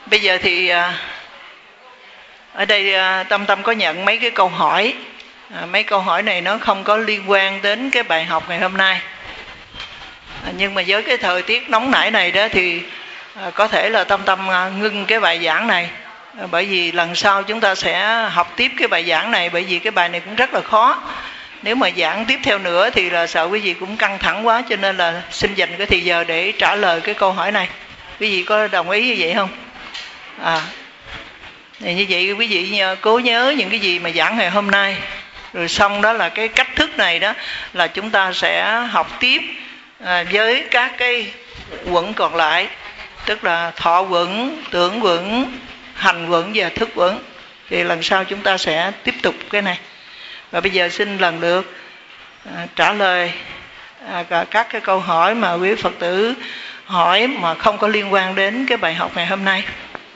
Bây giờ thì ở đây Tâm Tâm có nhận mấy cái câu hỏi. Mấy câu hỏi này nó không có liên quan đến cái bài học ngày hôm nay. Nhưng mà với cái thời tiết nóng nảy này đó thì có thể là Tâm Tâm ngưng cái bài giảng này. Bởi vì lần sau chúng ta sẽ học tiếp cái bài giảng này, bởi vì cái bài này cũng rất là khó. Nếu mà giảng tiếp theo nữa thì là sợ quý vị cũng căng thẳng quá, cho nên là xin dành cái thời giờ để trả lời cái câu hỏi này. Quý vị có đồng ý như vậy không? Thì như vậy quý vị cố nhớ những cái gì mà giảng ngày hôm nay. Rồi xong đó là cái cách thức này đó là chúng ta sẽ học tiếp với các cái quẩn còn lại. Tức là thọ quẩn, tưởng quẩn, hành quẩn và thức quẩn. Thì lần sau chúng ta sẽ tiếp tục cái này. Và bây giờ xin lần lượt trả lời các cái câu hỏi mà quý Phật tử hỏi mà không có liên quan đến cái bài học ngày hôm nay.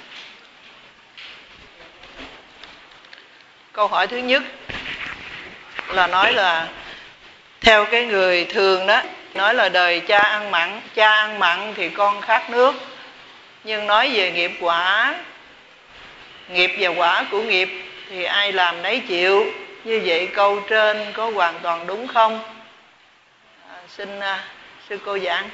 Câu hỏi thứ nhất là nói là theo cái người thường đó, nói là đời cha ăn mặn thì con khát nước. Nhưng nói về nghiệp quả, nghiệp và quả của nghiệp thì ai làm nấy chịu. Như vậy câu trên có hoàn toàn đúng không? Xin sư cô giảng.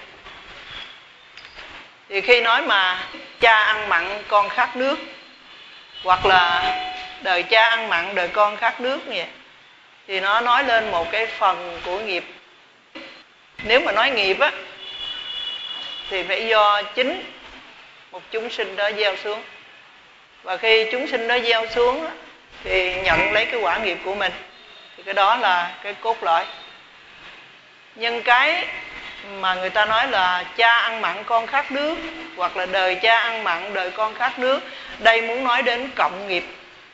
Thì khi nói mà cha ăn mặn con khát nước, hoặc là đời cha ăn mặn đời con khát nước vậy, thì nó nói lên một cái phần của nghiệp. Nếu mà nói nghiệp á thì phải do chính một chúng sinh đó gieo xuống. Và khi chúng sinh đó gieo xuống á, thì nhận lấy cái quả nghiệp của mình. Thì cái đó là cái cốt lõi. Nhưng cái mà người ta nói là cha ăn mặn con khát nước, hoặc là đời cha ăn mặn đời con khát nước, đây muốn nói đến cộng nghiệp.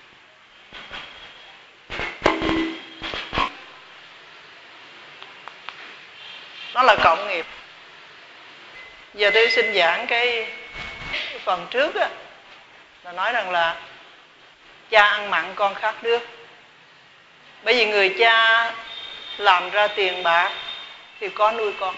Nó là cộng nghiệp. Giờ tôi xin giảng cái phần trước á, là nói rằng là cha ăn mặn con khát nước. Bởi vì người cha làm ra tiền bạc thì có nuôi con.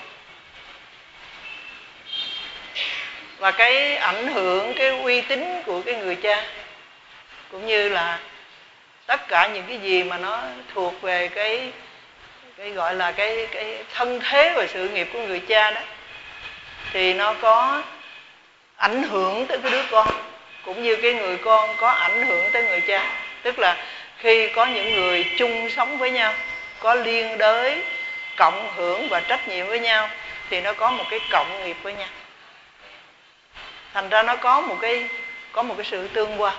Và cái ảnh hưởng, cái uy tín của cái người cha, cũng như là tất cả những cái gì mà nó thuộc về cái gọi là cái thân thế và sự nghiệp của người cha đó, thì nó có ảnh hưởng tới cái đứa con, cũng như cái người con có ảnh hưởng tới người cha. Tức là khi có những người chung sống với nhau, có liên đới, cộng hưởng và trách nhiệm với nhau, thì nó có một cái cộng nghiệp với nhau. Thành ra nó có một cái sự tương quan.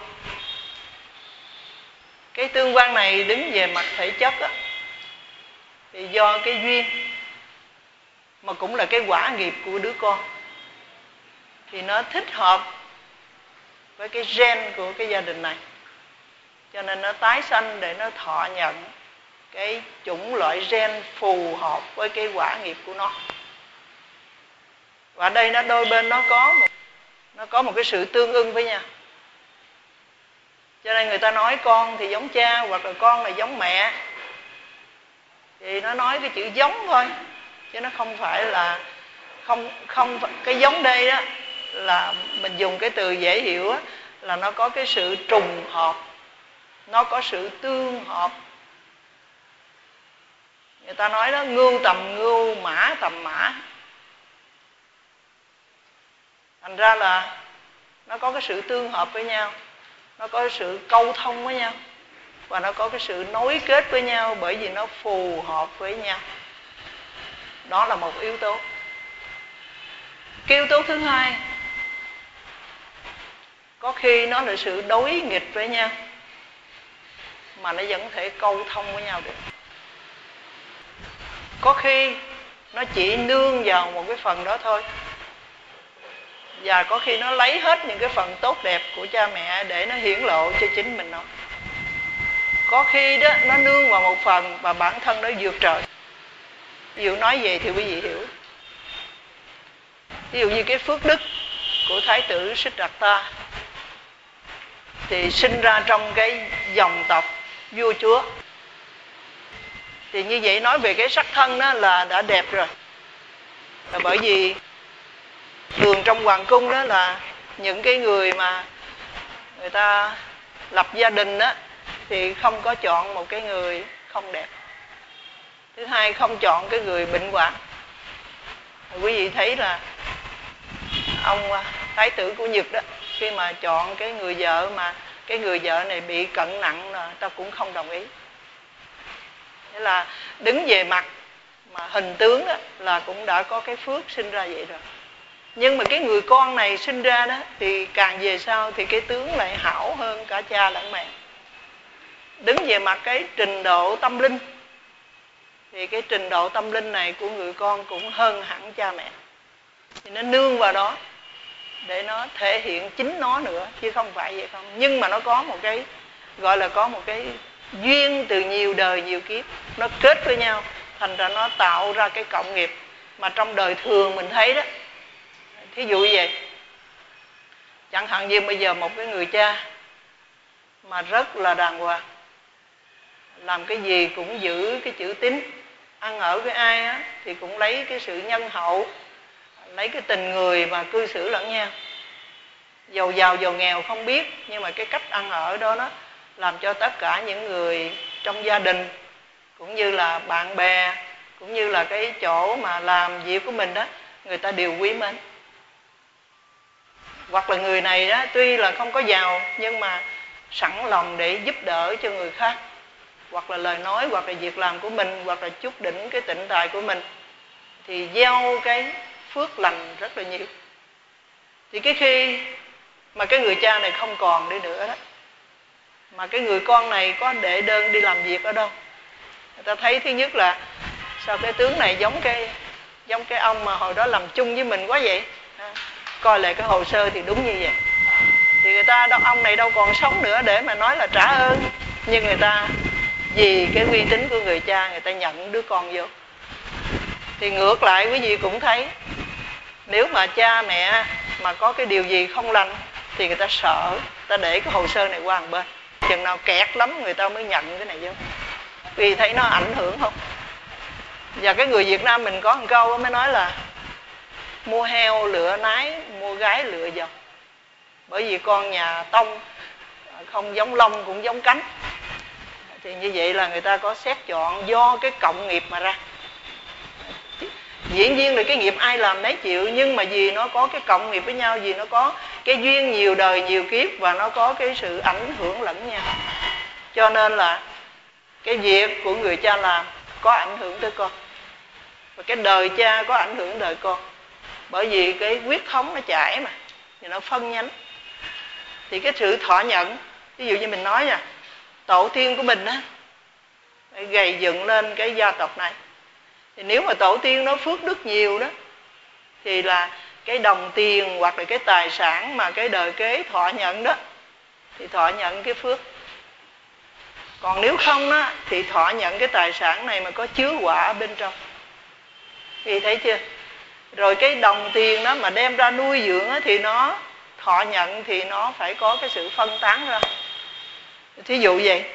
Cái tương quan này đứng về mặt thể chất á, thì do cái duyên, mà cũng là cái quả nghiệp của đứa con, thì nó thích hợp với cái gen của cái gia đình này, cho nên nó tái sanh để nó thọ nhận cái chủng loại gen phù hợp với cái quả nghiệp của nó. Và đây nó đôi bên nó có một cái sự tương ưng với nhau. Cho nên người ta nói con thì giống cha, hoặc là con là giống mẹ, thì nó nói cái chữ giống thôi, chứ nó không phải là không cái giống đây đó là mình dùng cái từ dễ hiểu á, là nó có cái sự trùng hợp, nó có sự tương hợp. Người ta nói đó, ngưu tầm ngưu, mã tầm mã. Thành ra là nó có cái sự tương hợp với nhau, nó có cái sự câu thông với nhau, và nó có cái sự nối kết với nhau, bởi vì nó phù hợp với nhau. Đó là một yếu tố. Cái yếu tố thứ hai, có khi nó là sự đối nghịch với nhau, mà nó vẫn thể câu thông với nhau được. Có khi nó chỉ nương vào một cái phần đó thôi, và có khi nó lấy hết những cái phần tốt đẹp của cha mẹ để nó hiển lộ cho chính mình nó. Có khi đó nó nương vào một phần và bản thân nó vượt trời. Ví dụ nói về thì quý vị hiểu. Ví dụ như cái phước đức của Thái tử Siddhartha thì sinh ra trong cái dòng tộc vua chúa. Thì như vậy nói về cái sắc thân đó là đã đẹp rồi. Là bởi vì thường trong hoàng cung đó là những cái người mà người ta lập gia đình á thì không có chọn một cái người không đẹp. Thứ hai, không chọn cái người bệnh hoạn. Quý vị thấy là ông thái tử của Nhật đó, khi mà chọn cái người vợ mà cái người vợ này bị cận nặng là ta cũng không đồng ý. Thế là đứng về mặt mà hình tướng đó là cũng đã có cái phước sinh ra vậy rồi. Nhưng mà cái người con này sinh ra đó thì càng về sau thì cái tướng lại hảo hơn cả cha lẫn mẹ. Đứng về mặt cái trình độ tâm linh thì cái trình độ tâm linh này của người con cũng hơn hẳn cha mẹ. Thì nó nương vào đó để nó thể hiện chính nó nữa, chứ không phải vậy không. Nhưng mà nó có một cái gọi là có một cái duyên từ nhiều đời nhiều kiếp, nó kết với nhau, thành ra nó tạo ra cái cộng nghiệp mà trong đời thường mình thấy đó. Thí dụ như vậy, chẳng hạn như bây giờ một cái người cha mà rất là đàng hoàng, làm cái gì cũng giữ cái chữ tín, ăn ở với ai á thì cũng lấy cái sự nhân hậu, lấy cái tình người mà cư xử lẫn nhau. Giàu giàu giàu nghèo không biết, nhưng mà cái cách ăn ở đó nó làm cho tất cả những người trong gia đình cũng như là bạn bè, cũng như là cái chỗ mà làm việc của mình đó, người ta đều quý mến. Hoặc là người này đó tuy là không có giàu nhưng mà sẵn lòng để giúp đỡ cho người khác, hoặc là lời nói, hoặc là việc làm của mình, hoặc là chút đỉnh cái tịnh tài của mình, thì gieo cái phước lành rất là nhiều. Thì cái khi mà cái người cha này không còn đi nữa đó, mà cái người con này có đệ đơn đi làm việc ở đâu, người ta thấy thứ nhất là sao cái tướng này giống cái ông mà hồi đó làm chung với mình quá vậy. Coi lại cái hồ sơ thì đúng như vậy. Thì người ta ông này đâu còn sống nữa để mà nói là trả ơn, nhưng người ta vì cái uy tín của người cha, người ta nhận đứa con vô. Thì ngược lại quý vị cũng thấy, nếu mà cha mẹ mà có cái điều gì không lành thì người ta sợ, người ta để cái hồ sơ này qua một bên, chừng nào kẹt lắm người ta mới nhận cái này vô. Vì thấy nó ảnh hưởng không? Và cái người Việt Nam mình có một câu mới nói là mua heo lựa nái, mua gái lựa dòng. Bởi vì con nhà Tông không giống lông cũng giống cánh. Thì như vậy là người ta có xét chọn do cái cộng nghiệp mà ra. Dĩ nhiên là cái nghiệp ai làm nấy chịu, nhưng mà vì nó có cái cộng nghiệp với nhau, vì nó có cái duyên nhiều đời nhiều kiếp, và nó có cái sự ảnh hưởng lẫn nhau, cho nên là cái việc của người cha làm có ảnh hưởng tới con, và cái đời cha có ảnh hưởng đời con. Bởi vì cái huyết thống nó chảy mà, thì nó phân nhánh. Thì cái sự thọ nhận, ví dụ như mình nói nha, tổ tiên của mình á gầy dựng lên cái gia tộc này, thì nếu mà tổ tiên nó phước đức nhiều đó, thì là cái đồng tiền hoặc là cái tài sản mà cái đời kế thọ nhận đó, thì thọ nhận cái phước. Còn nếu không đó, thì thọ nhận cái tài sản này mà có chứa quả bên trong. Thì thấy chưa? Rồi cái đồng tiền đó mà đem ra nuôi dưỡng đó, thì nó thọ nhận thì nó phải có cái sự phân tán ra. Thí dụ vậy,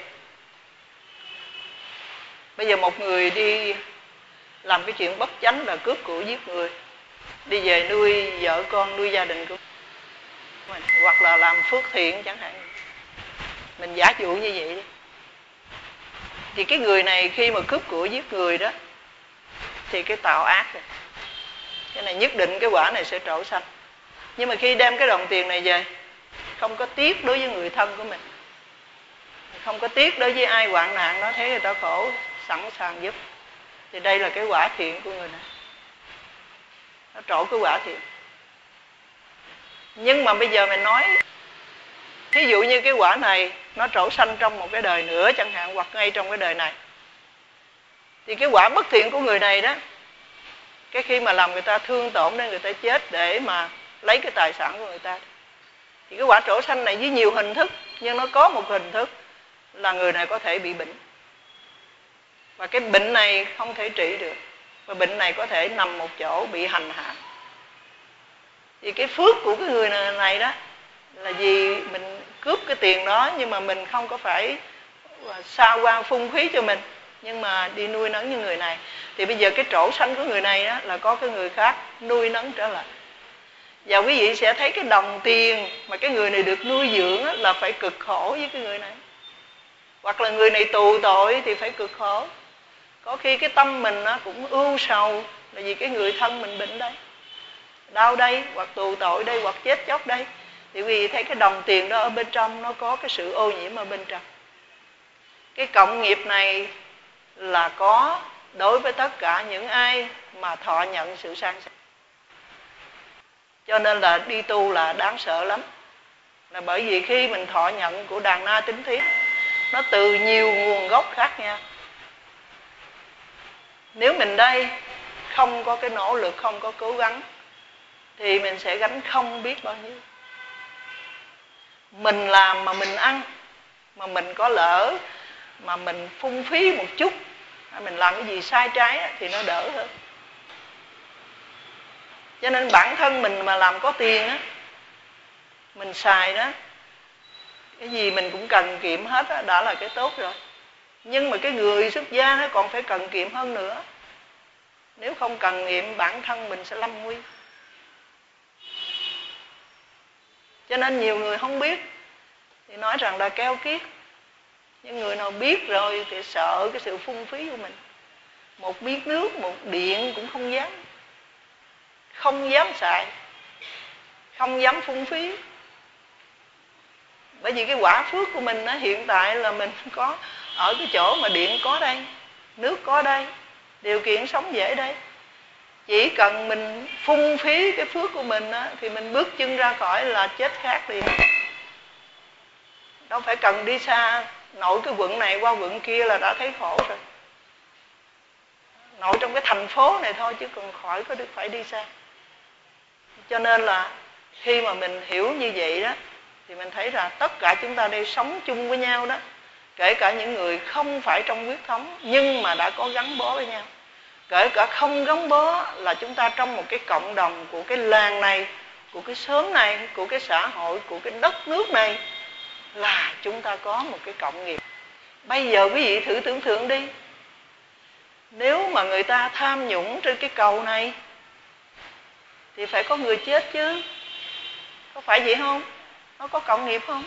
bây giờ một người đi làm cái chuyện bất chánh là cướp của giết người, đi về nuôi vợ con, nuôi gia đình của mình, hoặc là làm phước thiện chẳng hạn, mình giả dụ như vậy đi. Thì cái người này khi mà cướp của giết người đó thì cái tạo ác rồi, cái này nhất định cái quả này sẽ trổ sanh. Nhưng mà khi đem cái đồng tiền này về, không có tiếc đối với người thân của mình, không có tiếc đối với ai hoạn nạn, nó thấy người ta khổ sẵn sàng giúp, thì đây là cái quả thiện của người này, nó trổ cái quả thiện. Nhưng mà bây giờ mình nói, thí dụ như cái quả này nó trổ sanh trong một cái đời nữa chẳng hạn, hoặc ngay trong cái đời này, thì cái quả bất thiện của người này đó, cái khi mà làm người ta thương tổn đến người ta chết để mà lấy cái tài sản của người ta, thì cái quả trổ sanh này với nhiều hình thức, nhưng nó có một hình thức là người này có thể bị bệnh, và cái bệnh này không thể trị được, và bệnh này có thể nằm một chỗ bị hành hạ. Thì cái phước của cái người này đó là vì mình cướp cái tiền đó, nhưng mà mình không có phải xa hoa phung phí cho mình, nhưng mà đi nuôi nấng như người này. Thì bây giờ cái trổ sanh của người này đó là có cái người khác nuôi nấng trở lại. Và quý vị sẽ thấy cái đồng tiền mà cái người này được nuôi dưỡng là phải cực khổ với cái người này. Hoặc là người này tù tội thì phải cực khổ. Có khi cái tâm mình nó cũng ưu sầu là vì cái người thân mình bệnh đây, đau đây, hoặc tù tội đây, hoặc chết chóc đây. Thì quý vị thấy cái đồng tiền đó ở bên trong nó có cái sự ô nhiễm ở bên trong. Cái cộng nghiệp này là có đối với tất cả những ai mà thọ nhận sự sang sẻ. Cho nên là đi tu là đáng sợ lắm. Là bởi vì khi mình thọ nhận của đàn na tín thiết, nó từ nhiều nguồn gốc khác nhau. Nếu mình đây không có cái nỗ lực, không có cố gắng, thì mình sẽ gánh không biết bao nhiêu. Mình làm mà mình ăn, mà mình có lỡ mà mình phung phí một chút, mình làm cái gì sai trái thì nó đỡ hơn. Cho nên bản thân mình mà làm có tiền á, mình xài đó, cái gì mình cũng cần kiệm hết á, đã là cái tốt rồi. Nhưng mà cái người xuất gia nó còn phải cần kiệm hơn nữa. Nếu không cần kiệm, bản thân mình sẽ lâm nguy. Cho nên nhiều người không biết thì nói rằng là keo kiết. Nhưng người nào biết rồi thì sợ cái sự phung phí của mình. Một miếng nước, một điện cũng không dám. Không dám xài, không dám phung phí. Bởi vì cái quả phước của mình á, hiện tại là mình có ở cái chỗ mà điện có đây, nước có đây, điều kiện sống dễ đây. Chỉ cần mình phung phí cái phước của mình á, thì mình bước chân ra khỏi là chết khác liền. Đâu phải cần đi xa, nội cái quận này qua quận kia là đã thấy khổ rồi. Nội trong cái thành phố này thôi chứ còn khỏi có phải đi xa. Cho nên là khi mà mình hiểu như vậy đó, thì mình thấy rằng tất cả chúng ta đây sống chung với nhau đó, kể cả những người không phải trong huyết thống nhưng mà đã có gắn bó với nhau, kể cả không gắn bó là chúng ta trong một cái cộng đồng của cái làng này, của cái xóm này, của cái xã hội, của cái đất nước này, là chúng ta có một cái cộng nghiệp. Bây giờ quý vị thử tưởng tượng đi, nếu mà người ta tham nhũng trên cái cầu này thì phải có người chết chứ, có phải vậy không? Nó có cộng nghiệp không?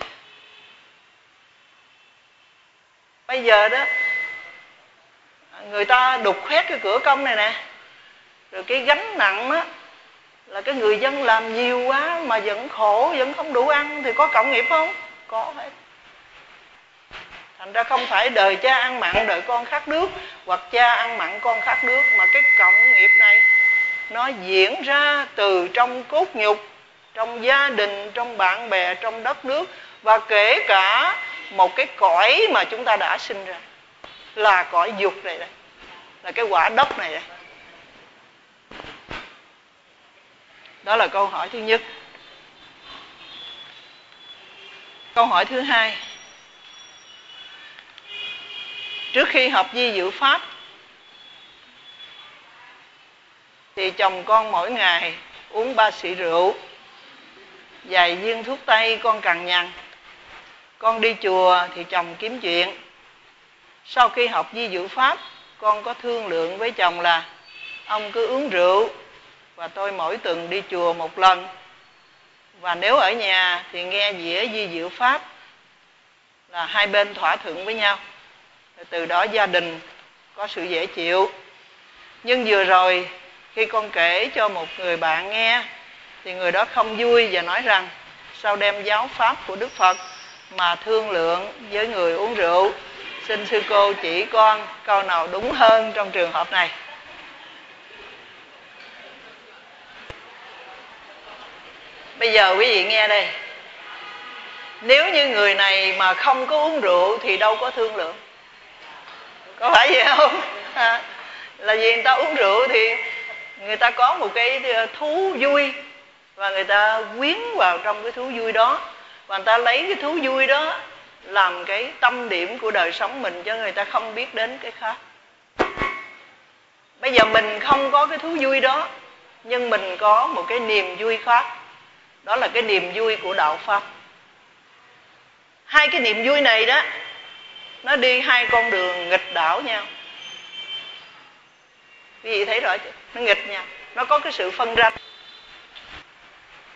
Bây giờ đó, người ta đục khoét cái cửa công này nè, rồi cái gánh nặng đó là cái người dân làm nhiều quá mà vẫn khổ, vẫn không đủ ăn, thì có cộng nghiệp không? Có hết. Thành ra không phải đời cha ăn mặn đời con khát nước, hoặc cha ăn mặn con khát nước, mà cái cộng nghiệp này nó diễn ra từ trong cốt nhục, trong gia đình, trong bạn bè, trong đất nước, và kể cả một cái cõi mà chúng ta đã sinh ra, là cõi dục này đây, là cái quả đất này đây. Đó là câu hỏi thứ nhất. Câu hỏi thứ hai. Trước khi học Di Diệu Pháp thì chồng con mỗi ngày uống 3 xị rượu, vài viên thuốc tây con cằn nhằn. Con đi chùa thì chồng kiếm chuyện. Sau khi học Di Diệu Pháp, con có thương lượng với chồng là ông cứ uống rượu và tôi mỗi tuần đi chùa một lần, và nếu ở nhà thì nghe dĩa Di Diệu Pháp, là hai bên thỏa thuận với nhau. Từ đó gia đình có sự dễ chịu. Nhưng vừa rồi khi con kể cho một người bạn nghe thì người đó không vui và nói rằng sao đem giáo pháp của Đức Phật mà thương lượng với người uống rượu. Xin sư cô chỉ con câu nào đúng hơn trong trường hợp này. Bây giờ quý vị nghe đây. Nếu như người này mà không có uống rượu thì đâu có thương lượng. Có phải vậy không? Là vì người ta uống rượu thì người ta có một cái thú vui, và người ta quyến vào trong cái thú vui đó, và người ta lấy cái thú vui đó làm cái tâm điểm của đời sống mình, cho người ta không biết đến cái khác. Bây giờ mình không có cái thú vui đó, nhưng mình có một cái niềm vui khác. Đó là cái niềm vui của đạo Pháp. Hai cái niềm vui này đó, nó đi hai con đường nghịch đảo nhau. Quý vị thấy rõ chưa? Nó nghịch nhau, nó có cái sự phân ranh.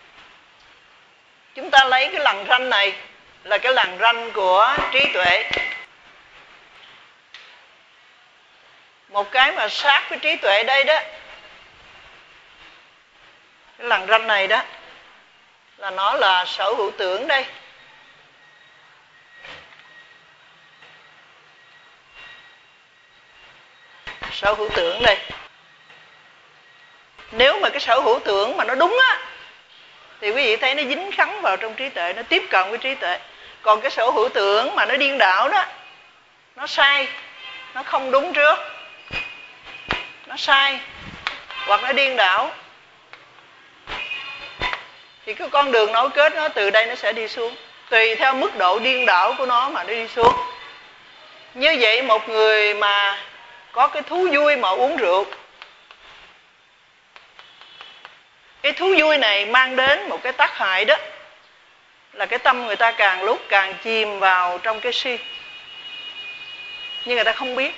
Chúng ta lấy cái lằn ranh này là cái lằn ranh của trí tuệ. Một cái mà sát với trí tuệ đây đó, cái lằn ranh này đó, là nó là sở hữu tưởng đây. Sở hữu tưởng đây. Nếu mà cái sở hữu tưởng mà nó đúng á, thì quý vị thấy nó dính khắng vào trong trí tuệ, nó tiếp cận với trí tuệ. Còn cái sở hữu tưởng mà nó điên đảo đó, nó sai, nó không đúng trước, nó sai hoặc nó điên đảo, thì cái con đường nối kết nó từ đây nó sẽ đi xuống, tùy theo mức độ điên đảo của nó mà nó đi xuống. Như vậy một người mà có cái thú vui mà uống rượu, cái thú vui này mang đến một cái tác hại đó là cái tâm người ta càng lúc càng chìm vào trong cái si. Nhưng người ta không biết.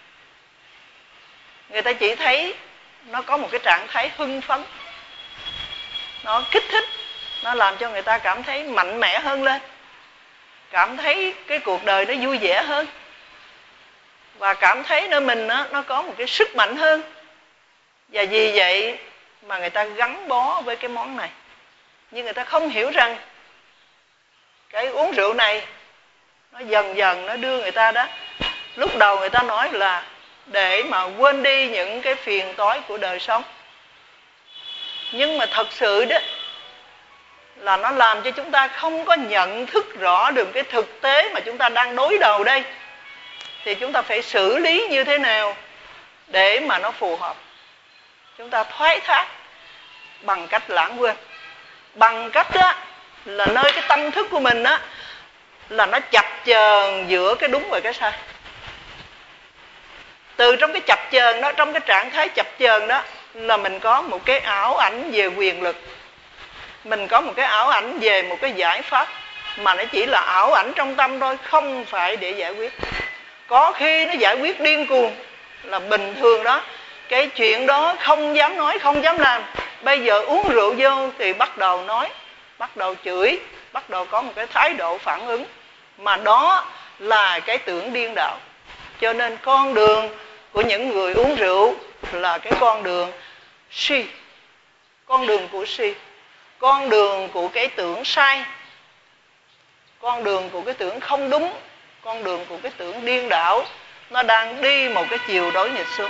Người ta chỉ thấy nó có một cái trạng thái hưng phấn, nó kích thích, nó làm cho người ta cảm thấy mạnh mẽ hơn lên, cảm thấy cái cuộc đời nó vui vẻ hơn, và cảm thấy nơi mình nó có một cái sức mạnh hơn. Và vì vậy mà người ta gắn bó với cái món này. Nhưng người ta không hiểu rằng cái uống rượu này nó dần dần nó đưa người ta đó. Lúc đầu người ta nói là để mà quên đi những cái phiền toái của đời sống, nhưng mà thật sự đó là nó làm cho chúng ta không có nhận thức rõ được cái thực tế mà chúng ta đang đối đầu đây. Thì chúng ta phải xử lý như thế nào để mà nó phù hợp. Chúng ta thoái thác bằng cách lãng quên, bằng cách đó là nơi cái tâm thức của mình đó là nó chập chờn giữa cái đúng và cái sai. Từ trong cái chập chờn đó, trong cái trạng thái chập chờn đó là mình có một cái ảo ảnh về quyền lực, mình có một cái ảo ảnh về một cái giải pháp, mà nó chỉ là ảo ảnh trong tâm thôi, không phải để giải quyết. Có khi nó giải quyết điên cuồng là bình thường đó, cái chuyện đó không dám nói, không dám làm. Bây giờ uống rượu vô thì bắt đầu nói, bắt đầu chửi, bắt đầu có một cái thái độ phản ứng, mà đó là cái tưởng điên đảo. Cho nên con đường của những người uống rượu là cái con đường si, con đường của si, con đường của cái tưởng sai, con đường của cái tưởng không đúng, con đường của cái tưởng điên đảo. Nó đang đi một cái chiều đối nghịch xuống.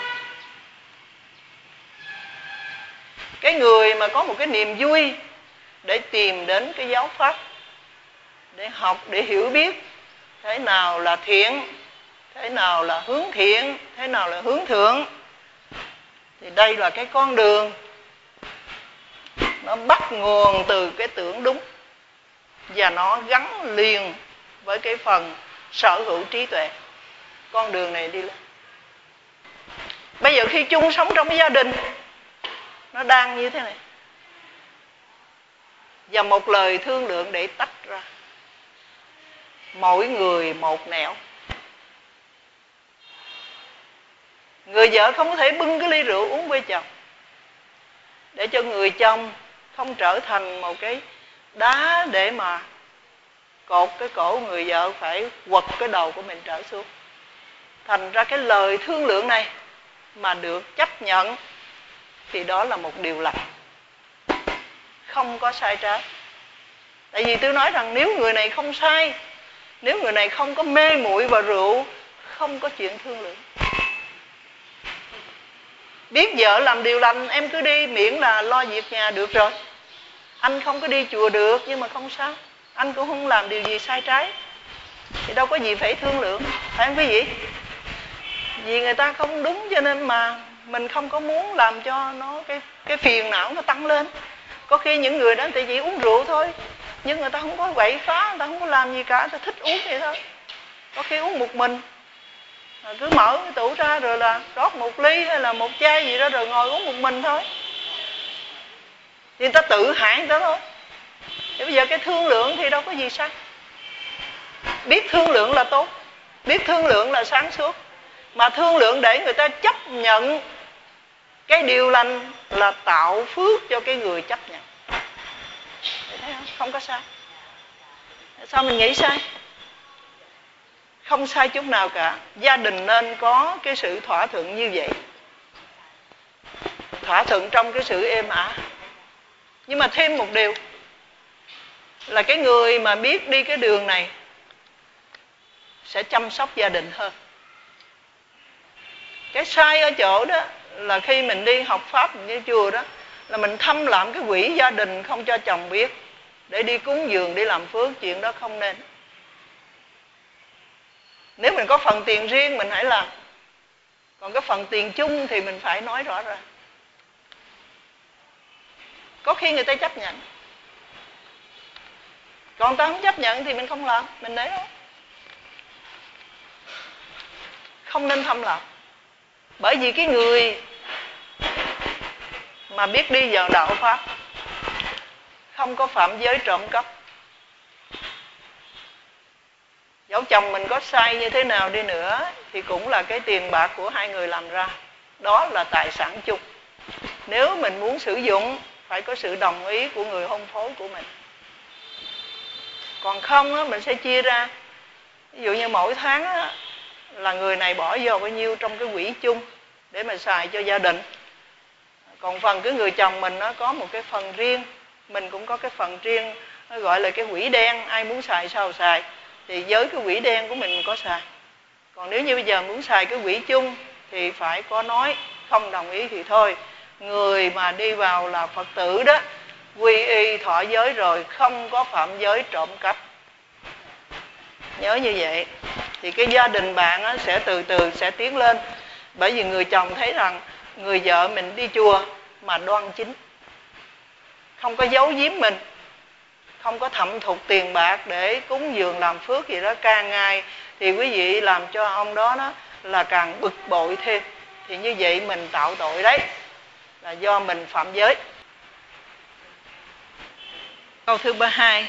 Cái người mà có một cái niềm vui để tìm đến cái giáo pháp, để học, để hiểu biết thế nào là thiện, thế nào là hướng thiện, thế nào là hướng thượng, thì đây là cái con đường nó bắt nguồn từ cái tưởng đúng, và nó gắn liền với cái phần sở hữu trí tuệ. Con đường này đi lên. Bây giờ khi chung sống trong cái gia đình, nó đang như thế này, và một lời thương lượng để tách ra, mỗi người một nẻo. Người vợ không có thể bưng cái ly rượu uống với chồng, để cho người chồng không trở thành một cái đá để mà cột cái cổ người vợ phải quật cái đầu của mình trở xuống. Thành ra cái lời thương lượng này mà được chấp nhận thì đó là một điều lành, không có sai trái. Tại vì tôi nói rằng nếu người này không sai, nếu người này không có mê muội vào rượu, không có chuyện thương lượng. Biết vợ làm điều lành, em cứ đi, miễn là lo việc nhà được rồi. Anh không có đi chùa được, nhưng mà không sao, anh cũng không làm điều gì sai trái, thì đâu có gì phải thương lượng, phải không quý vị? Vì người ta không đúng cho nên mà mình không có muốn làm cho nó cái phiền não nó tăng lên. Có khi những người đó thì chỉ uống rượu thôi, nhưng người ta không có quậy phá, người ta không có làm gì cả, người ta thích uống vậy thôi. Có khi uống một mình, cứ mở cái tủ ra rồi là rót một ly hay là một chai gì đó rồi ngồi uống một mình thôi, thì người ta tự hại người ta thôi. Thì bây giờ cái thương lượng thì đâu có gì sai. Biết thương lượng là tốt, biết thương lượng là sáng suốt. Mà thương lượng để người ta chấp nhận cái điều lành là tạo phước cho cái người chấp nhận. Thấy không? Không có sao. Sao mình nghĩ sai? Không sai chút nào cả. Gia đình nên có cái sự thỏa thuận như vậy, thỏa thuận trong cái sự êm ả. Nhưng mà thêm một điều là cái người mà biết đi cái đường này sẽ chăm sóc gia đình hơn. Cái sai ở chỗ đó là khi mình đi học pháp như chùa đó, là mình thâm lạm cái quỹ gia đình không cho chồng biết, để đi cúng dường, đi làm phước. Chuyện đó không nên. Nếu mình có phần tiền riêng mình hãy làm, còn cái phần tiền chung thì mình phải nói rõ ràng. Có khi người ta chấp nhận, còn ta không chấp nhận thì mình không làm, mình để đó. Không nên thâm lạm. Bởi vì cái người mà biết đi vào đạo pháp không có phạm giới trộm cắp, dẫu chồng mình có sai như thế nào đi nữa thì cũng là cái tiền bạc của hai người làm ra, đó là tài sản chung. Nếu mình muốn sử dụng phải có sự đồng ý của người hôn phối của mình. Còn không á, mình sẽ chia ra. Ví dụ như mỗi tháng á, là người này bỏ vô bao nhiêu trong cái quỹ chung để mà xài cho gia đình. Còn phần cái người chồng mình nó có một cái phần riêng, mình cũng có cái phần riêng, nó gọi là cái quỹ đen. Ai muốn xài sao xài, thì với cái quỹ đen của mình có xài. Còn nếu như bây giờ muốn xài cái quỹ chung thì phải có nói, không đồng ý thì thôi. Người mà đi vào là Phật tử đó, quy y thọ giới rồi, không có phạm giới trộm cắp. Nhớ như vậy thì cái gia đình bạn á, sẽ từ từ sẽ tiến lên. Bởi vì người chồng thấy rằng người vợ mình đi chùa mà đoan chính, không có giấu giếm mình, không có thậm thục tiền bạc để cúng dường làm phước gì đó càng ngày, thì quý vị làm cho ông đó là càng bực bội thêm. Thì như vậy mình tạo tội đấy, là do mình phạm giới. Câu thứ 32.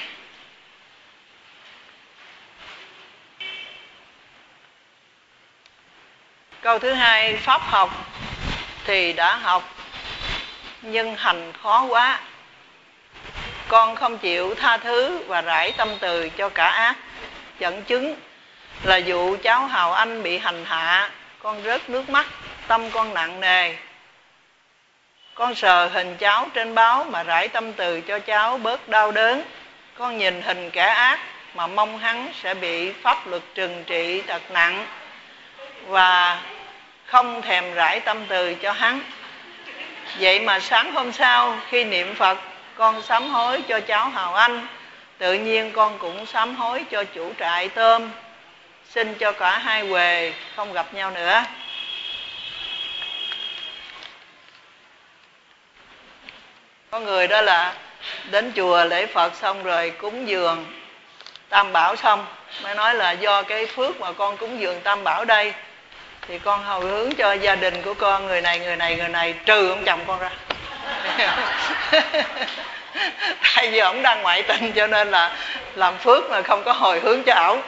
Câu thứ 2, pháp học thì đã học nhưng hành khó quá. Con không chịu tha thứ và rải tâm từ cho cả ác. Dẫn chứng là vụ cháu Hào Anh bị hành hạ, con rớt nước mắt, tâm con nặng nề. Con sờ hình cháu trên báo mà rải tâm từ cho cháu bớt đau đớn. Con nhìn hình kẻ ác mà mong hắn sẽ bị pháp luật trừng trị thật nặng, và không thèm rải tâm từ cho hắn. Vậy mà sáng hôm sau khi niệm Phật, con sám hối cho cháu Hào Anh, tự nhiên con cũng sám hối cho chủ trại tôm, xin cho cả hai huề không gặp nhau nữa. Có người đó là đến chùa lễ Phật xong rồi cúng dường Tam Bảo xong, mới nói là do cái phước mà con cúng dường Tam Bảo đây, thì con hồi hướng cho gia đình của con, người này trừ ông chồng con ra. Tại vì ổng đang ngoại tình cho nên là làm phước mà không có hồi hướng cho ổng.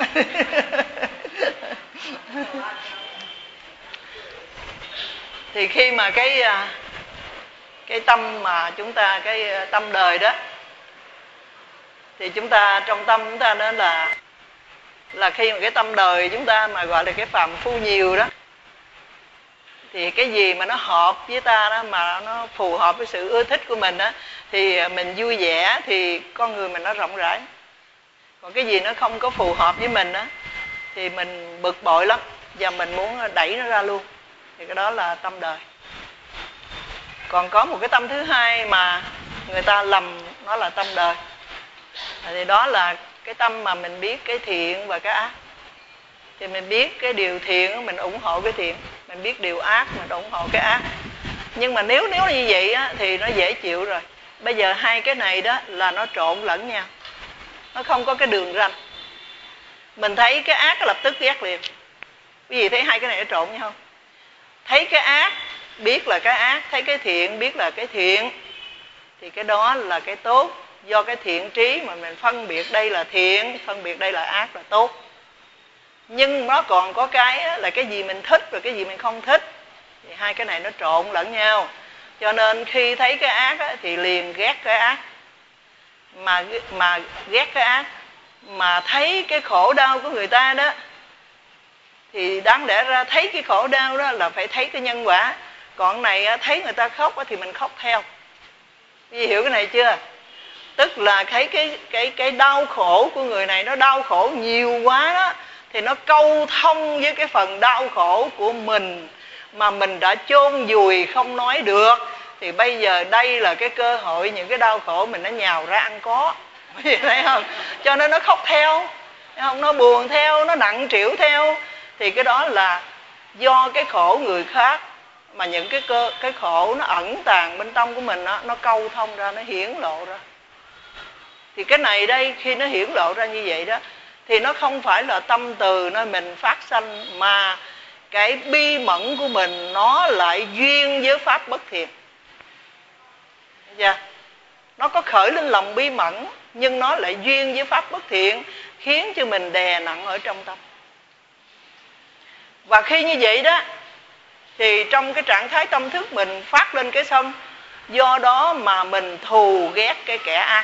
Thì khi mà cái tâm mà chúng ta, cái tâm đời đó, thì chúng ta trong tâm chúng ta nên là khi mà cái tâm đời chúng ta mà gọi là cái phàm phu nhiều đó, thì cái gì mà nó hợp với ta đó, mà nó phù hợp với sự ưa thích của mình đó, thì mình vui vẻ, thì con người mình nó rộng rãi. Còn cái gì nó không có phù hợp với mình đó thì mình bực bội lắm, và mình muốn đẩy nó ra luôn. Thì cái đó là tâm đời. Còn có một cái tâm thứ hai mà người ta lầm nó là tâm đời, thì đó là cái tâm mà mình biết cái thiện và cái ác. Thì mình biết cái điều thiện mình ủng hộ cái thiện, mình biết điều ác mình ủng hộ cái ác. Nhưng mà nếu như vậy á, thì nó dễ chịu rồi. Bây giờ hai cái này đó là nó trộn lẫn nhau, nó không có cái đường ranh. Mình thấy cái ác lập tức ghét liền. Quý vị thấy hai cái này nó trộn nhau không? Thấy cái ác biết là cái ác, thấy cái thiện biết là cái thiện, thì cái đó là cái tốt. Do cái thiện trí mà mình phân biệt đây là thiện, phân biệt đây là ác là tốt. Nhưng nó còn có cái là cái gì mình thích và cái gì mình không thích, thì hai cái này nó trộn lẫn nhau. Cho nên khi thấy cái ác thì liền ghét cái ác. Mà ghét cái ác mà thấy cái khổ đau của người ta đó, thì đáng lẽ ra thấy cái khổ đau đó là phải thấy cái nhân quả. Còn này thấy người ta khóc thì mình khóc theo. Quý vị hiểu cái này chưa? Tức là thấy cái đau khổ của người này nó đau khổ nhiều quá đó, thì nó câu thông với cái phần đau khổ của mình mà mình đã chôn vùi không nói được. Thì bây giờ đây là cái cơ hội, những cái đau khổ mình nó nhào ra ăn có. Quý vị thấy không? Cho nên nó khóc theo, không, nó buồn theo, nó nặng trĩu theo. Thì cái đó là do cái khổ người khác, mà những cái khổ nó ẩn tàng bên trong của mình đó, nó câu thông ra, nó hiển lộ ra. Thì cái này đây, khi nó hiển lộ ra như vậy đó, thì nó không phải là tâm từ nơi mình phát sanh, mà cái bi mẫn của mình nó lại duyên với pháp bất thiện. Thấy chưa? Nó có khởi lên lòng bi mẫn, nhưng nó lại duyên với pháp bất thiện, khiến cho mình đè nặng ở trong tâm. Và khi như vậy đó, thì trong cái trạng thái tâm thức mình phát lên cái sân. Do đó mà mình thù ghét cái kẻ ác.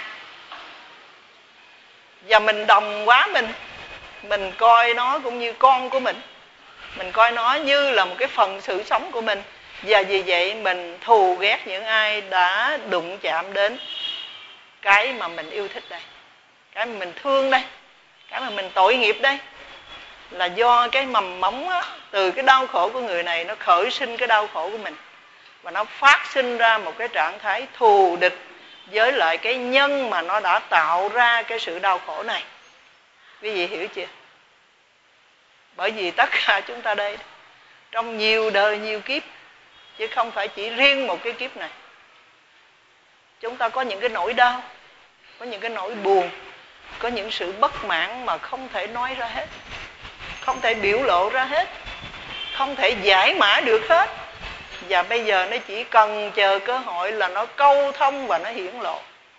Và mình đồng hóa mình coi nó cũng như con của mình. Mình coi nó như là một cái phần sự sống của mình. Và vì vậy mình thù ghét những ai đã đụng chạm đến cái mà mình yêu thích đây, cái mà mình thương đây, cái mà mình tội nghiệp đây. Là do cái mầm móng á, từ cái đau khổ của người này nó khởi sinh cái đau khổ của mình. Và nó phát sinh ra một cái trạng thái thù địch với lại cái nhân mà nó đã tạo ra cái sự đau khổ này. Quý vị hiểu chưa? Bởi vì tất cả chúng ta đây, trong nhiều đời nhiều kiếp, chứ không phải chỉ riêng một cái kiếp này, chúng ta có những cái nỗi đau, có những cái nỗi buồn, có những sự bất mãn mà không thể nói ra hết, không thể biểu lộ ra hết, không thể giải mã được hết. Và bây giờ nó chỉ cần chờ cơ hội là nó câu thông và nó hiển lộ.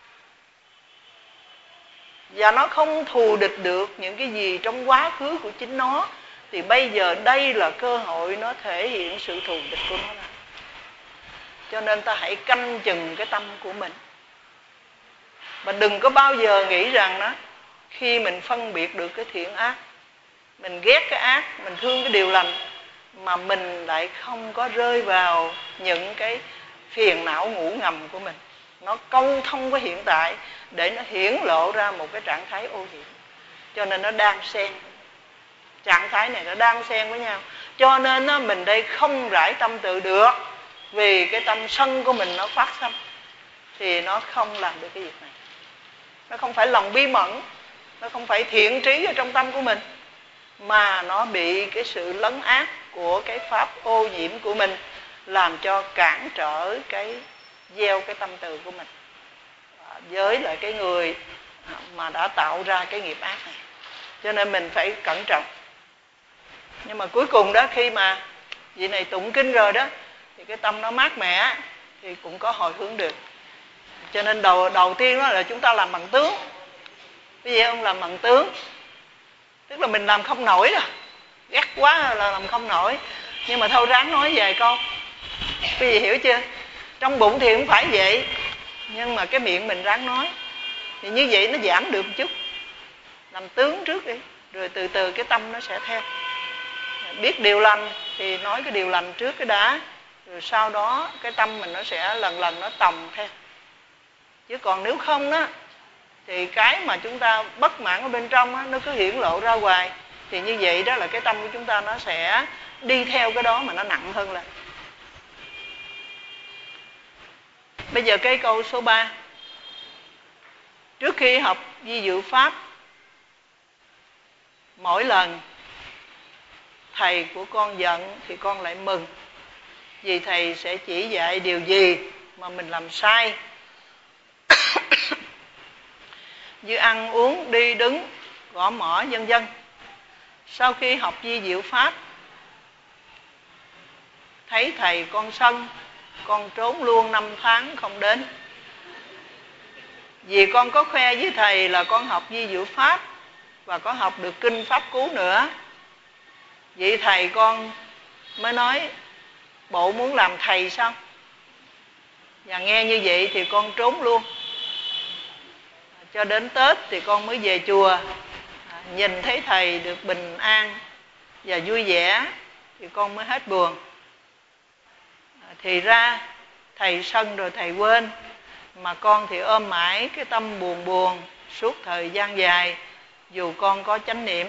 Và nó không thù địch được những cái gì trong quá khứ của chính nó. Thì bây giờ đây là cơ hội nó thể hiện sự thù địch của nó ra. Cho nên ta hãy canh chừng cái tâm của mình. Và đừng có bao giờ nghĩ rằng đó, khi mình phân biệt được cái thiện ác, mình ghét cái ác, mình thương cái điều lành, mà mình lại không có rơi vào những cái phiền não ngủ ngầm của mình. Nó câu thông với hiện tại để nó hiển lộ ra một cái trạng thái ô nhiễm. Cho nên nó đang xen. Trạng thái này nó đang xen với nhau. Cho nên mình đây không rải tâm tự được. Vì cái tâm sân của mình nó phát sanh, thì nó không làm được cái việc này. Nó không phải lòng bi mẫn, nó không phải thiện trí ở trong tâm của mình, mà nó bị cái sự lấn át của cái pháp ô nhiễm của mình, làm cho cản trở cái gieo cái tâm từ của mình với lại cái người mà đã tạo ra cái nghiệp ác này. Cho nên mình phải cẩn trọng. Nhưng mà cuối cùng đó, khi mà vị này tụng kinh rồi đó, thì cái tâm nó mát mẻ, thì cũng có hồi hướng được. Cho nên đầu tiên đó là chúng ta làm bằng tướng. Cái gì không? Làm bằng tướng. Tức là mình làm không nổi rồi, ghét quá là làm không nổi, nhưng mà thôi ráng nói vài câu. Quý vị hiểu chưa? Trong bụng thì không phải vậy, nhưng mà cái miệng mình ráng nói. Thì như vậy nó giảm được một chút. Làm tướng trước đi, rồi từ từ cái tâm nó sẽ theo. Biết điều lành thì nói cái điều lành trước cái đã, rồi sau đó cái tâm mình nó sẽ lần lần nó tòng theo. Chứ còn nếu không đó, thì cái mà chúng ta bất mãn ở bên trong đó, nó cứ hiển lộ ra hoài. Thì như vậy đó là cái tâm của chúng ta nó sẽ đi theo cái đó mà nó nặng hơn lên. Bây giờ cái câu số 3. Trước khi học vi diệu pháp, mỗi lần thầy của con giận thì con lại mừng, vì thầy sẽ chỉ dạy điều gì mà mình làm sai, như ăn uống, đi đứng, gõ mỏ vân vân. Sau khi học vi diệu pháp, thấy thầy con sân, con trốn luôn 5 tháng không đến. Vì con có khoe với thầy là con học vi diệu pháp và có học được kinh pháp cú nữa. Vậy thầy con mới nói, bộ muốn làm thầy sao? Và nghe như vậy thì con trốn luôn. Cho đến Tết thì con mới về chùa nhìn thấy thầy được bình an và vui vẻ thì con mới hết buồn. Thì ra thầy sân rồi thầy quên, mà con thì ôm mãi cái tâm buồn buồn suốt thời gian dài, dù con có chánh niệm.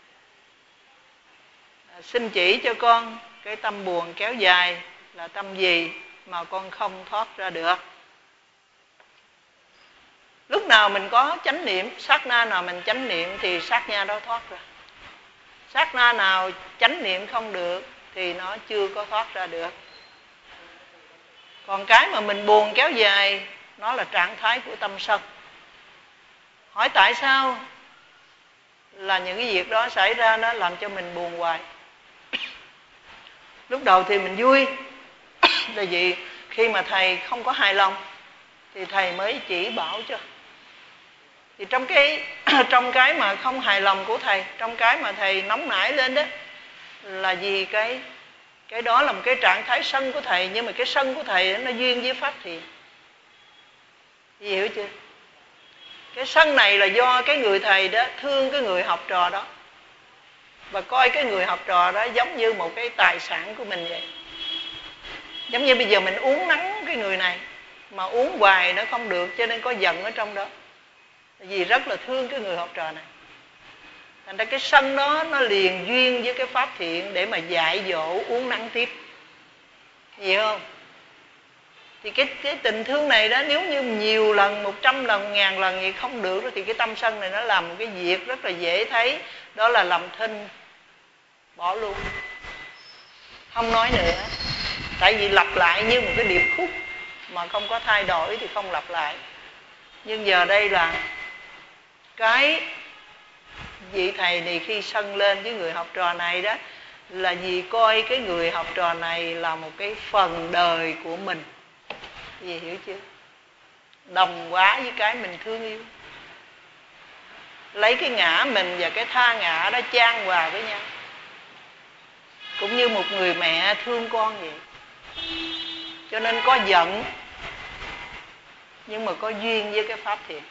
Xin chỉ cho con cái tâm buồn kéo dài là tâm gì mà con không thoát ra được. Lúc nào mình có chánh niệm, sát na nào mình chánh niệm thì sát na đó thoát ra. Sát na nào chánh niệm không được thì nó chưa có thoát ra được. Còn cái mà mình buồn kéo dài, nó là trạng thái của tâm sân. Hỏi tại sao là những cái việc đó xảy ra, nó làm cho mình buồn hoài. Lúc đầu thì mình vui, là vì khi mà thầy không có hài lòng thì thầy mới chỉ bảo cho. Thì trong cái mà không hài lòng của thầy, trong cái mà thầy nóng nảy lên đó, là vì cái đó là một cái trạng thái sân của thầy. Nhưng mà cái sân của thầy nó duyên với pháp thiện. Chị hiểu chưa? Cái sân này là do cái người thầy đó thương cái người học trò đó, và coi cái người học trò đó giống như một cái tài sản của mình vậy. Giống như bây giờ mình uống nắng cái người này, mà uống hoài nó không được, cho nên có giận ở trong đó. Vì rất là thương cái người học trò này. Thành ra cái sân đó nó liền duyên với cái pháp thiện để mà dạy dỗ uống nắng tiếp. Hiểu không? Thì cái tình thương này đó, nếu như nhiều lần, 100 lần, 1000 lần thì không được, thì cái tâm sân này nó làm một cái việc rất là dễ thấy. Đó là làm thinh, bỏ luôn, không nói nữa. Tại vì lặp lại như một cái điệp khúc, mà không có thay đổi thì không lặp lại. Nhưng giờ đây là cái vị thầy này khi sân lên với người học trò này đó, là vì coi cái người học trò này là một cái phần đời của mình. Vì hiểu chưa? Đồng hóa với cái mình thương yêu, lấy cái ngã mình và cái tha ngã đó chan hòa với nhau. Cũng như một người mẹ thương con vậy. Cho nên có giận, nhưng mà có duyên với cái pháp thiện.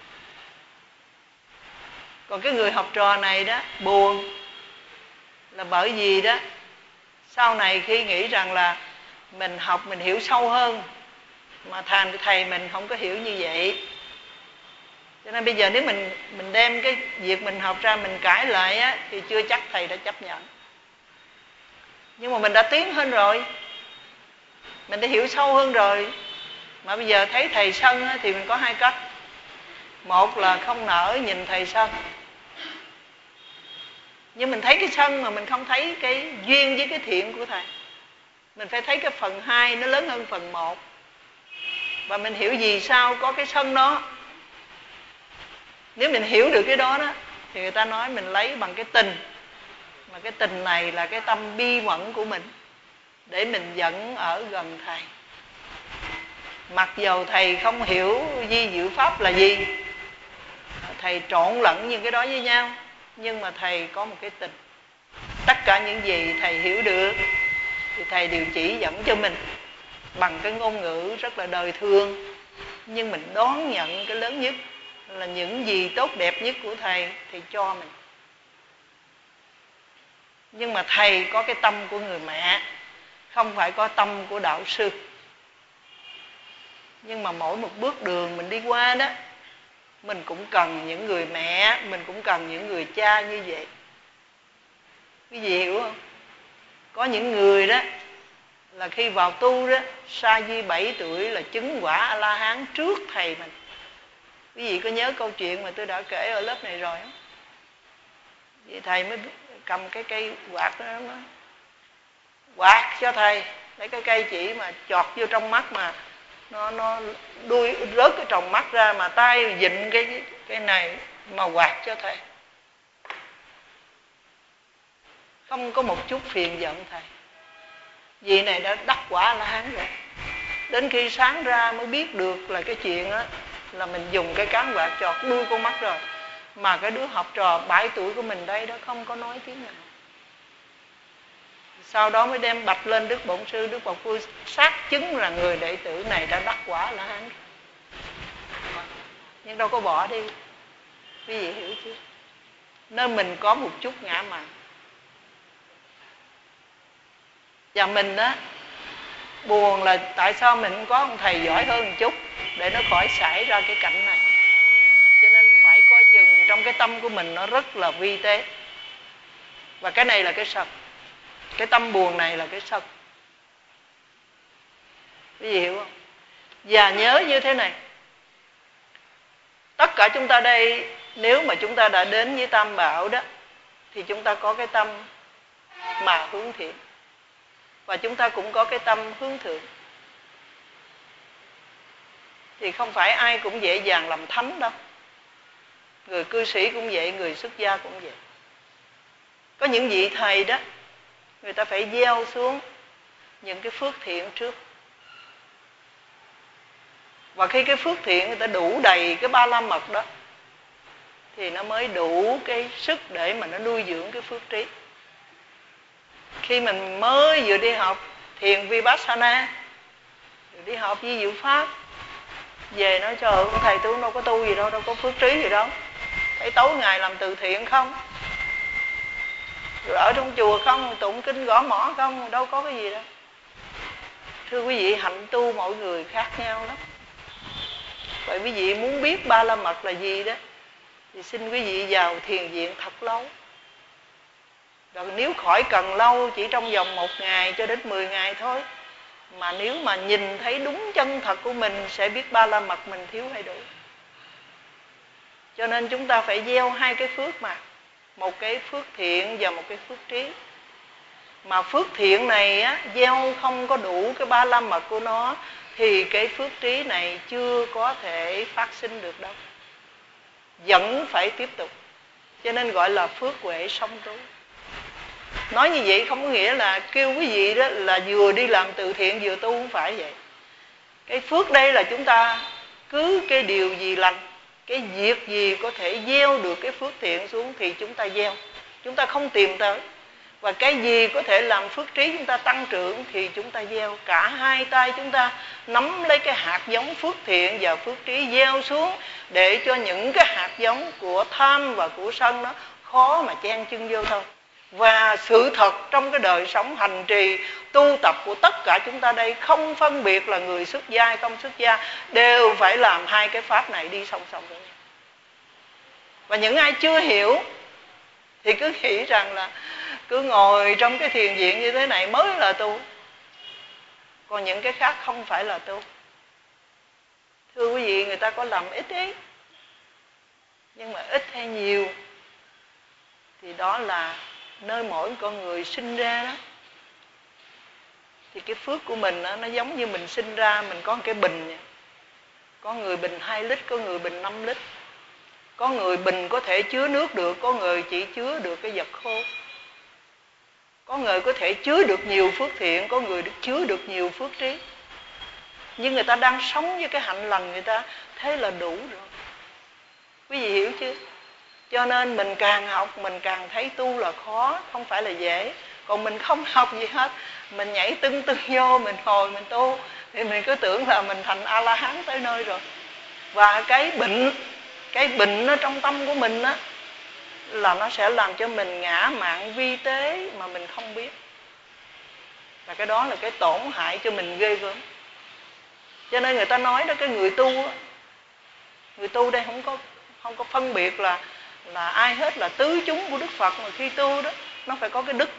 Còn cái người học trò này đó buồn, là bởi vì đó sau này khi nghĩ rằng là mình học mình hiểu sâu hơn, mà thầy mình không có hiểu như vậy. Cho nên bây giờ nếu mình đem cái việc mình học ra mình cãi lại á, thì chưa chắc thầy đã chấp nhận. Nhưng mà mình đã tiến hơn rồi, mình đã hiểu sâu hơn rồi. Mà bây giờ thấy thầy sân á, thì mình có hai cách. Một là không nỡ nhìn thầy sân, nhưng mình thấy cái sân mà mình không thấy cái duyên với cái thiện của thầy. Mình phải thấy cái phần 2 nó lớn hơn phần 1. Và mình hiểu vì sao có cái sân đó. Nếu mình hiểu được cái đó đó, thì người ta nói mình lấy bằng cái tình. Mà cái tình này là cái tâm bi mẫn của mình, để mình vẫn ở gần thầy. Mặc dầu thầy không hiểu vi diệu pháp là gì, thầy trộn lẫn những cái đó với nhau, nhưng mà thầy có một cái tình. Tất cả những gì thầy hiểu được thì thầy đều chỉ dẫn cho mình bằng cái ngôn ngữ rất là đời thương. Nhưng mình đón nhận cái lớn nhất là những gì tốt đẹp nhất của thầy thì cho mình. Nhưng mà thầy có cái tâm của người mẹ, không phải có tâm của đạo sư. Nhưng mà mỗi một bước đường mình đi qua đó, mình cũng cần những người mẹ, mình cũng cần những người cha như vậy. Quý vị hiểu không? Có những người đó là khi vào tu đó, Sa Di 7 tuổi là chứng quả A-la-hán trước thầy mình. Quý vị có nhớ câu chuyện mà tôi đã kể ở lớp này rồi không? Vậy thầy mới cầm cái cây quạt đó, nói quạt cho thầy, lấy cái cây chỉ mà chọt vô trong mắt, mà nó đuôi rớt cái tròng mắt ra, mà tay vịn cái này mà quạt cho thầy. Không có một chút phiền giận thầy. Vị này đã đắc quả A-la-hán rồi. Đến khi sáng ra mới biết được là cái chuyện đó là mình dùng cái cán quạt chọt đuôi con mắt rồi. Mà cái đứa học trò 7 tuổi của mình đây đó không có nói tiếng nào. Sau đó mới đem bạch lên Đức Bổn Sư. Đức Bổn Sư xác chứng là người đệ tử này đã đắc quả A-la-hán. Nhưng đâu có bỏ đi. Quý vị hiểu chưa? nơi mình có một chút ngã mạn. Và mình á, buồn là tại sao mình không có ông thầy giỏi hơn một chút để nó khỏi xảy ra cái cảnh này. Cho nên phải coi chừng trong cái tâm của mình nó rất là vi tế. Và cái này là cái sân. Cái tâm buồn này là cái sân. Quý vị hiểu không? Và nhớ như thế này, tất cả chúng ta đây, nếu mà chúng ta đã đến với Tam Bảo đó, thì chúng ta có cái tâm mà hướng thiện. Và chúng ta cũng có cái tâm hướng thượng. Thì không phải ai cũng dễ dàng làm thánh đâu. Người cư sĩ cũng vậy, người xuất gia cũng vậy. Có những vị thầy đó, người ta phải gieo xuống những cái phước thiện trước. Và khi cái phước thiện người ta đủ đầy cái ba la mật đó, thì nó mới đủ cái sức để mà nó nuôi dưỡng cái phước trí. Khi mình mới vừa đi học thiền Vipassana, rồi đi học vi diệu pháp, về nói trời ơi, thầy tôi đâu có tu gì đâu, đâu có phước trí gì đâu, thấy tối ngày làm từ thiện không, rồi ở trong chùa không, tụng kinh gõ mõ không, đâu có cái gì đâu. Thưa quý vị, hạnh tu mỗi người khác nhau lắm. Vậy quý vị muốn biết ba la mật là gì đó, thì xin quý vị vào thiền viện thật lâu. Rồi nếu khỏi cần lâu, chỉ trong vòng 1 ngày cho đến 10 ngày thôi, mà nếu mà nhìn thấy đúng chân thật của mình, sẽ biết ba la mật mình thiếu hay đủ. Cho nên chúng ta phải gieo 2 cái phước mà, một cái phước thiện và một cái phước trí. Mà phước thiện này á, gieo không có đủ cái ba la mật của nó, thì cái phước trí này chưa có thể phát sinh được đâu, vẫn phải tiếp tục. Cho nên gọi là phước huệ song tu. Nói như vậy không có nghĩa là kêu quý vị đó là vừa đi làm từ thiện vừa tu, không phải vậy. Cái phước đây là chúng ta cứ cái điều gì lành, cái việc gì có thể gieo được cái phước thiện xuống thì chúng ta gieo, chúng ta không tìm tới. Và cái gì có thể làm phước trí chúng ta tăng trưởng thì chúng ta gieo. Cả hai tay chúng ta nắm lấy cái hạt giống phước thiện và phước trí gieo xuống, để cho những cái hạt giống của tham và của sân nó khó mà chen chân vô thôi. Và sự thật trong cái đời sống hành trì tu tập của tất cả chúng ta đây, không phân biệt là người xuất gia hay không xuất gia, đều phải làm 2 cái pháp này đi song song với nhau. Và những ai chưa hiểu thì cứ nghĩ rằng là cứ ngồi trong cái thiền viện như thế này mới là tu, còn những cái khác không phải là tu. Thưa quý vị, người ta có làm ít ấy, nhưng mà ít hay nhiều thì đó là nơi mỗi con người sinh ra đó. Thì cái phước của mình đó, nó giống như mình sinh ra mình có một cái bình vậy. Có người bình 2 lít, có người bình 5 lít. Có người bình có thể chứa nước được, có người chỉ chứa được cái vật khô. Có người có thể chứa được nhiều phước thiện, có người chứa được nhiều phước trí. Nhưng người ta đang sống với cái hạnh lành, người ta thế là đủ rồi. Quý vị hiểu chưa? Cho nên mình càng học mình càng thấy tu là khó, không phải là dễ. Còn mình không học gì hết, mình nhảy tưng vô, mình hồi mình tu, thì mình cứ tưởng là mình thành A-la-hán tới nơi rồi. Và cái bệnh nó trong tâm của mình á, là nó sẽ làm cho mình ngã mạn vi tế mà mình không biết. Và cái đó là cái tổn hại cho mình ghê gớm. Cho nên người ta nói đó, cái người tu á, người tu đây không có phân biệt là ai hết, là tứ chúng của Đức Phật. Mà khi tu đó, nó phải có cái đức.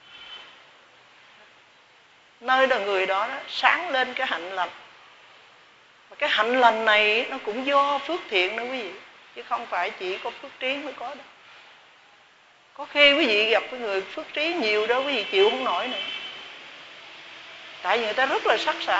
Nơi là người đó, sáng lên cái hạnh lành. Và cái hạnh lành này nó cũng do phước thiện nữa quý vị, chứ không phải chỉ có phước trí mới có đâu. Có khi quý vị gặp cái người phước trí nhiều đó, quý vị chịu không nổi nữa. Tại vì người ta rất là sắc sảo.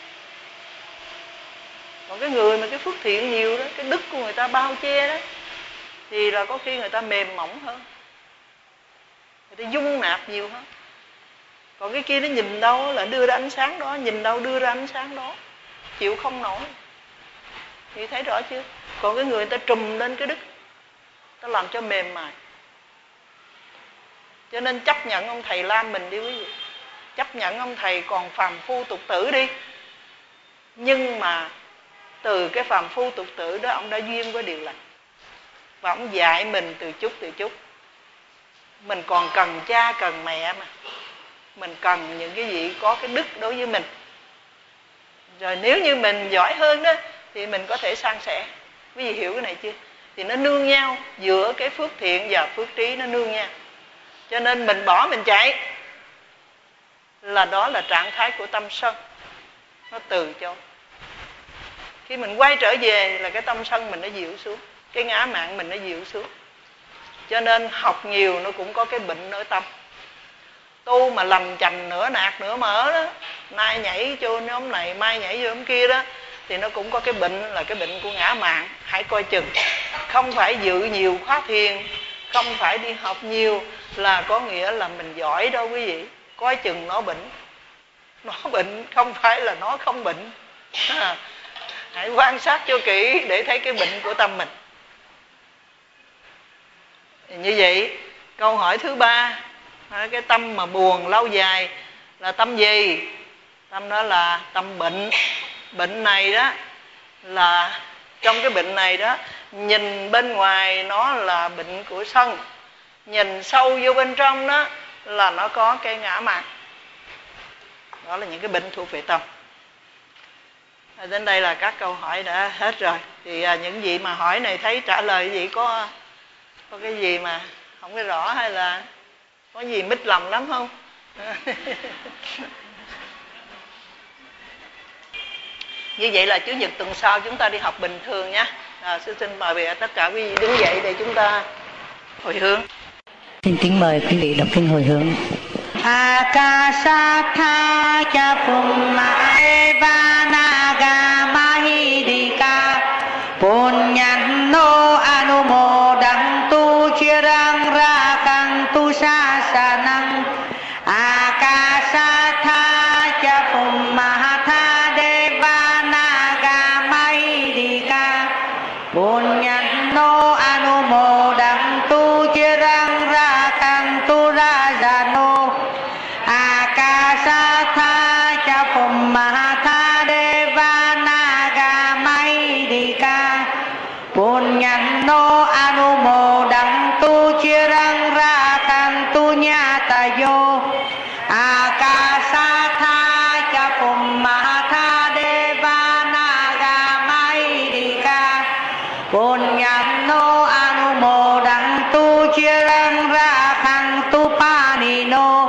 Còn cái người mà cái phước thiện nhiều đó, cái đức của người ta bao che đó, thì là có khi người ta mềm mỏng hơn, người ta dung nạp nhiều hơn. Còn cái kia nó nhìn đâu là đưa ra ánh sáng đó, nhìn đâu đưa ra ánh sáng đó, chịu không nổi. Thì thấy rõ chưa? Còn cái người ta trùm lên cái đức, ta làm cho mềm mại. Cho nên chấp nhận ông thầy Lam mình đi quý vị, chấp nhận ông thầy còn phàm phu tục tử đi. Nhưng mà từ cái phàm phu tục tử đó, ông đã duyên với điều lành. và ông dạy mình từ chút. Mình còn cần cha cần mẹ mà, mình cần những cái gì có cái đức đối với mình. Rồi nếu như mình giỏi hơn đó thì mình có thể san sẻ. Quý vị hiểu cái này chưa? Thì nó nương nhau, giữa cái phước thiện và phước trí nó nương nhau. Cho nên mình bỏ mình chạy là đó là trạng thái của tâm sân, nó từ chối. Khi mình quay trở về là cái tâm sân mình nó dịu xuống, cái ngã mạn mình nó dịu xuống. Cho nên học nhiều nó cũng có cái bệnh ở tâm. Tu mà lầm chành nửa nạt nửa mỡ đó, nay nhảy vô nhóm này mai nhảy vô nhóm kia đó, thì nó cũng có cái bệnh là cái bệnh của ngã mạn. Hãy coi chừng. Không phải dự nhiều khóa thiền, không phải đi học nhiều là có nghĩa là mình giỏi đâu quý vị. Coi chừng nó bệnh. Nó bệnh không phải là nó không bệnh. Hãy quan sát cho kỹ để thấy cái bệnh của tâm mình. Như vậy câu hỏi thứ ba, cái tâm mà buồn lâu dài là tâm gì? Tâm đó là tâm bệnh. Bệnh này đó là trong cái bệnh này đó, nhìn bên ngoài nó là bệnh của sân, nhìn sâu vô bên trong đó là nó có cái ngã mạn. Đó là những cái bệnh thuộc về tâm. Đến đây là các câu hỏi đã hết rồi. Thì những vị mà hỏi này thấy trả lời gì có cái gì mà không có rõ, hay là có gì mít lòng lắm không? Như vậy là Chủ nhật tuần sau chúng ta đi học bình thường nhé. Xin mời tất cả quý vị đứng dậy để chúng ta hồi hướng. Xin kính mời quý vị đọc kinh hồi hướng. Akasatha cha phumma eva naga mahidika punyano anumodantu chirang rakantu sasanang. Akasatha cha phumma tha deva naga mahidika punyano anumodantu chirang rakantu rajano. Akasatha cha phumma deva naga mahidika punyano anumodantu chirang rakantu nyatayo. Akasatha cha phumma deva naga mahidika punyano anumodantu chirang rakantu panino.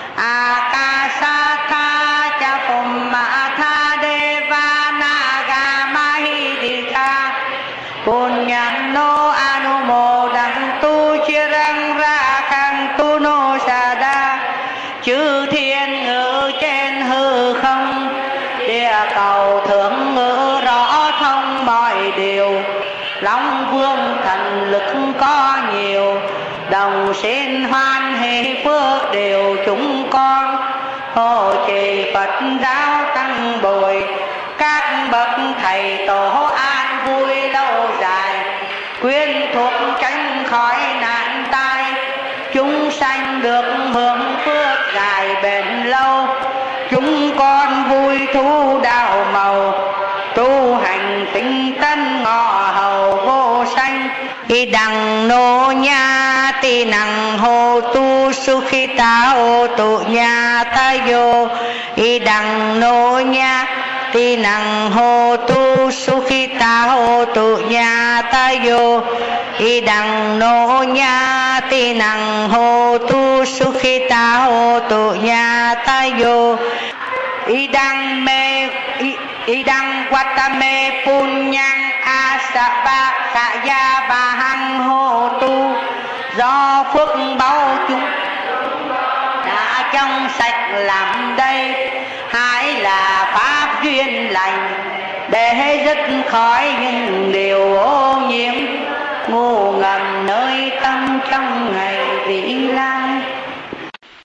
Akasatha cha phumma deva naga mahidika punyano anumodantu chirang rakantu no sada. Chư thiên ngự trên hư không, địa cầu thượng ngự rõ thông mọi điều. Long vương thần lực có nhiều, đồng xin hoan hỷ phước điều chúng con. Hộ trì Phật giáo tăng bồi, các bậc thầy tổ an vui lâu dài. Quyên thuộc tránh khỏi nạn tai, chúng sanh được hưởng phước dài bền lâu. Chúng con vui thu đạo màu, tu hành tinh tấn ngọ hầu vô sanh. Y đằng nô nha ti năng hô tu sukhita ô tu nha ta yo. Y đằng nô nha ti năng hô tu sukhita ô tu nha ta yo. Y đằng nô nha ti năng hô tu sukhita ô tu nha ta yo. Idang watame punyang asaba khaya bahang hô tu. Do phước báu chúng đã trong sạch làm đây, hãy là pháp duyên lành để dứt khỏi những điều ô nhiễm ngu ngầm nơi tâm trong ngày vĩ lai.